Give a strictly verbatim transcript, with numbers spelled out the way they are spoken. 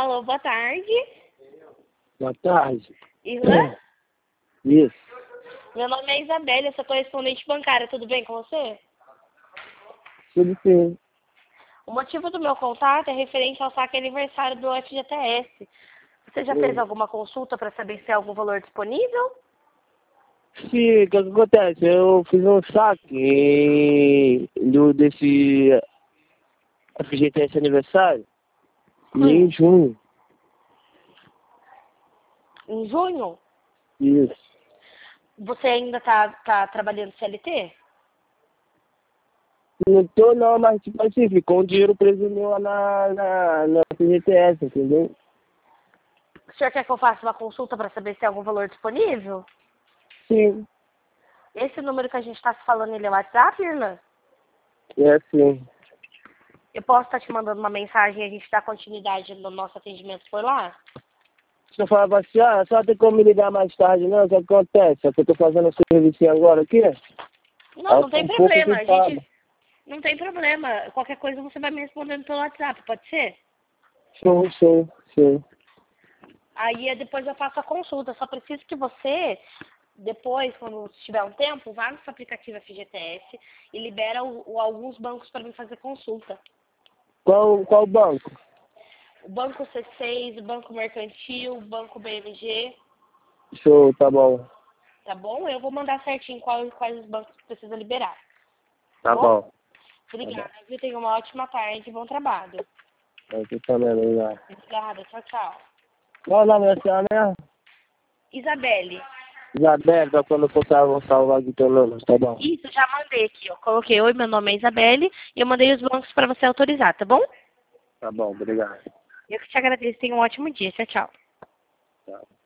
Alô, boa tarde. Boa tarde. Irlã? Isso. Meu nome é Isabelle, eu sou correspondente bancária, tudo bem com você? Tudo sim. O motivo do meu contato é referente ao saque aniversário do F G T S. Você já fez alguma consulta para saber se há algum valor disponível? Sim, o que acontece? Eu fiz um saque do, desse F G T S aniversário Hum. em junho. Em junho? Isso. Você ainda tá, tá trabalhando C L T? Não tô não, mas tipo assim, ficou um dinheiro preso meu lá na, na, na F G T S, entendeu? O senhor quer que eu faça uma consulta para saber se há algum valor disponível? Sim, Esse número que a gente está se falando, ele é WhatsApp, Irlã? é assim. Eu posso estar te mandando uma mensagem e a gente dá continuidade no nosso atendimento por lá? Se eu falava assim, ah, só tem como me ligar mais tarde, não, o que acontece? É que eu tô fazendo um serviço agora aqui. Não, Aí não tem um pouco problema. A ocupado. gente não tem problema. Qualquer coisa você vai me respondendo pelo WhatsApp, pode ser? Show, show, show. Aí eh, depois eu faço a consulta. Só preciso que você, depois, quando tiver um tempo, vá no seu aplicativo F G T S e libera o, o- alguns bancos para mim fazer consulta. Qual, qual banco? O Banco C seis, o Banco Mercantil, o Banco B M G, Show, tá bom. tá bom? Eu vou mandar certinho quais, quais os bancos que precisa liberar. Tá Tá bom? bom. Obrigada, viu? Tenha uma ótima tarde e bom trabalho. Aqui também, obrigado. Obrigada, tchau, tchau. Qual o nome da senhora mesmo? Isabelle. Isabel, pra quando for salvar, salvar aqui teu número, tá bom. Isso, já mandei aqui, ó. Coloquei, oi, meu nome é Isabelle e eu mandei os bancos para você autorizar, tá bom? Tá bom, obrigado. Eu que te agradeço, tenha um ótimo dia. Tchau, tchau. Tchau.